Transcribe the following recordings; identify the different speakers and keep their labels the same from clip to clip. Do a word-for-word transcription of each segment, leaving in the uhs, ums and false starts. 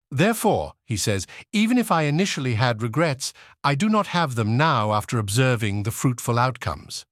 Speaker 1: Therefore, he says, even if I initially had regrets, I do not have them now after observing the fruitful outcomes.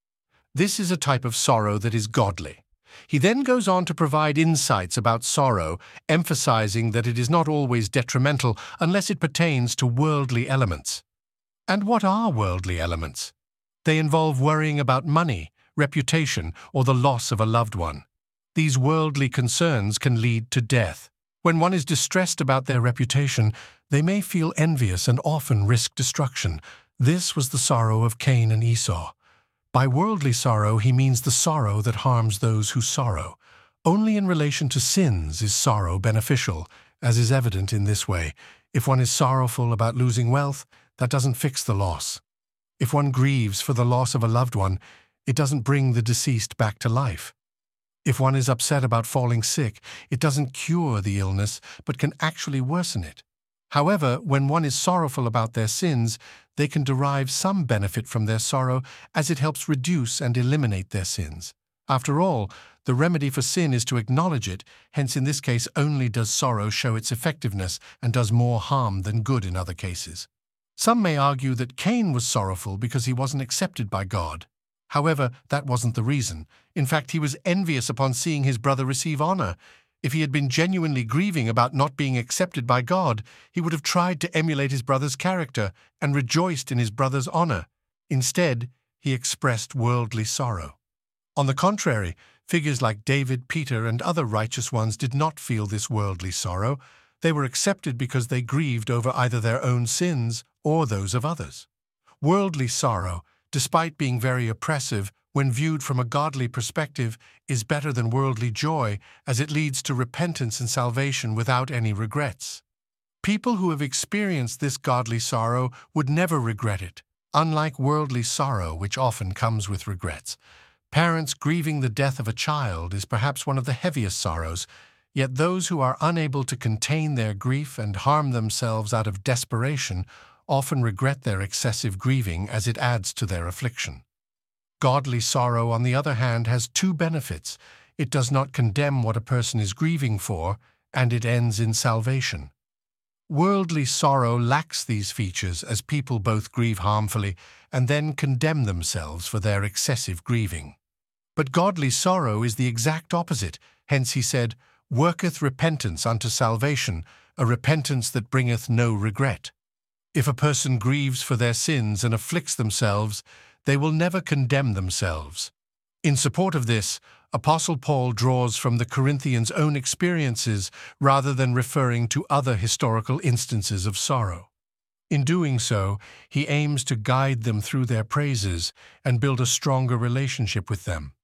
Speaker 1: This is a type of sorrow that is godly. He then goes on to provide insights about sorrow, emphasizing that it is not always detrimental unless it pertains to worldly elements. And what are worldly elements? They involve worrying about money, reputation, or the loss of a loved one. These worldly concerns can lead to death. When one is distressed about their reputation, they may feel envious and often risk destruction. This was the sorrow of Cain and Esau. By worldly sorrow, he means the sorrow that harms those who sorrow. Only in relation to sins is sorrow beneficial, as is evident in this way. If one is sorrowful about losing wealth, that doesn't fix the loss. If one grieves for the loss of a loved one, it doesn't bring the deceased back to life. If one is upset about falling sick, it doesn't cure the illness, but can actually worsen it. However, when one is sorrowful about their sins, they can derive some benefit from their sorrow as it helps reduce and eliminate their sins. After all, the remedy for sin is to acknowledge it, hence in this case only does sorrow show its effectiveness and does more harm than good in other cases. Some may argue that Cain was sorrowful because he wasn't accepted by God. However, that wasn't the reason. In fact, he was envious upon seeing his brother receive honor. If he had been genuinely grieving about not being accepted by God, he would have tried to emulate his brother's character and rejoiced in his brother's honor. Instead, he expressed worldly sorrow. On the contrary, figures like David, Peter, and other righteous ones did not feel this worldly sorrow. They were accepted because they grieved over either their own sins or those of others. Worldly sorrow, despite being very oppressive, when viewed from a godly perspective, is better than worldly joy, as it leads to repentance and salvation without any regrets. People who have experienced this godly sorrow would never regret it, unlike worldly sorrow, which often comes with regrets. Parents grieving the death of a child is perhaps one of the heaviest sorrows, yet those who are unable to contain their grief and harm themselves out of desperation often regret their excessive grieving as it adds to their affliction. Godly sorrow, on the other hand, has two benefits. It does not condemn what a person is grieving for, and it ends in salvation. Worldly sorrow lacks these features, as people both grieve harmfully and then condemn themselves for their excessive grieving. But godly sorrow is the exact opposite. Hence he said, "Worketh repentance unto salvation, a repentance that bringeth no regret." If a person grieves for their sins and afflicts themselves, they will never condemn themselves. In support of this, Apostle Paul draws from the Corinthians' own experiences rather than referring to other historical instances of sorrow. In doing so, he aims to guide them through their praises and build a stronger relationship with them.